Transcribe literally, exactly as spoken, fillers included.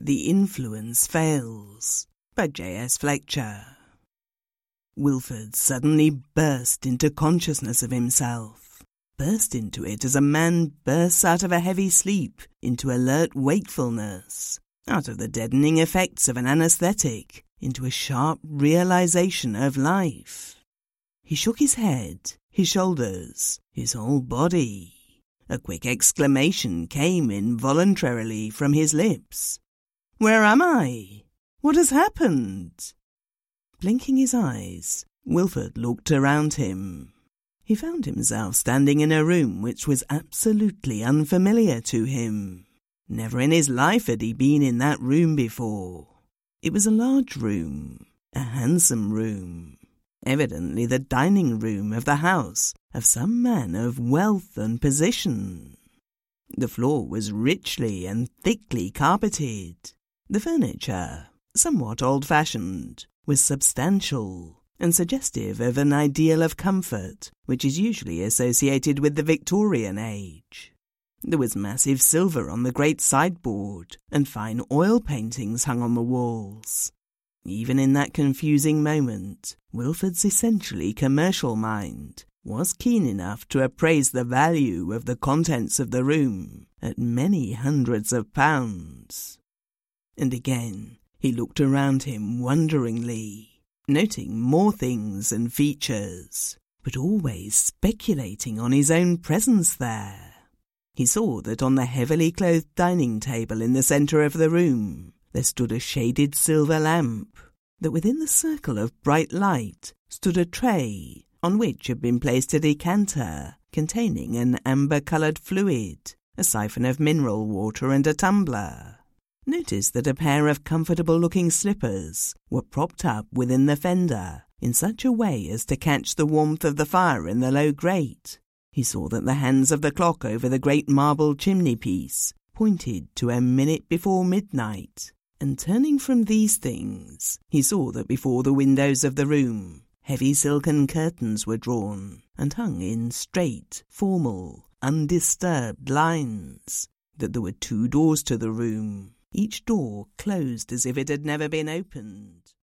The Influence Fails by J S Fletcher. Wilford suddenly burst into consciousness of himself, burst into it as a man bursts out of a heavy sleep into alert wakefulness, out of the deadening effects of an anaesthetic into a sharp realization of life. He shook his head, his shoulders, his whole body. A quick exclamation came involuntarily from his lips. "Where am I? What has happened?" Blinking his eyes, Wilford looked around him. He found himself standing in a room which was absolutely unfamiliar to him. Never in his life had he been in that room before. It was a large room, a handsome room, evidently the dining room of the house of some man of wealth and position. The floor was richly and thickly carpeted. The furniture, somewhat old-fashioned, was substantial and suggestive of an ideal of comfort which is usually associated with the Victorian age. There was massive silver on the great sideboard, and fine oil paintings hung on the walls. Even in that confusing moment, Wilford's essentially commercial mind was keen enough to appraise the value of the contents of the room at many hundreds of pounds. And again, he looked around him wonderingly, noting more things and features, but always speculating on his own presence there. He saw that on the heavily clothed dining table in the centre of the room there stood a shaded silver lamp, that within the circle of bright light stood a tray on which had been placed a decanter containing an amber-coloured fluid, a siphon of mineral water and a tumbler. Noticed that a pair of comfortable-looking slippers were propped up within the fender in such a way as to catch the warmth of the fire in the low grate. He saw that the hands of the clock over the great marble chimney-piece pointed to a minute before midnight, and turning from these things, he saw that before the windows of the room heavy silken curtains were drawn and hung in straight, formal, undisturbed lines, that there were two doors to the room, each door closed as if it had never been opened.